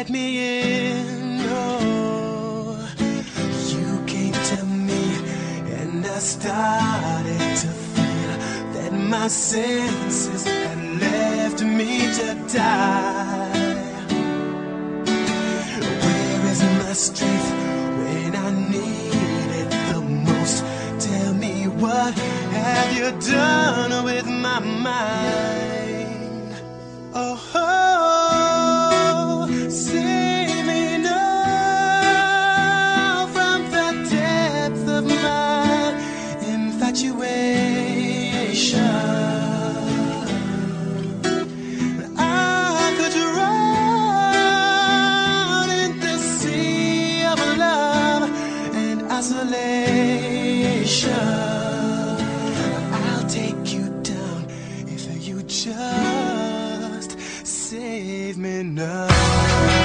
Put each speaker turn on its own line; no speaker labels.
let me in. Oh, you came to me and I started to feel that my senses had left me to die. Where is my strength when I need it the most? Tell me, what have you done with my mind? Oh, save me now from the depth of my infatuation. I could drown in the sea of love and isolation. I'll take you down if you just save me now.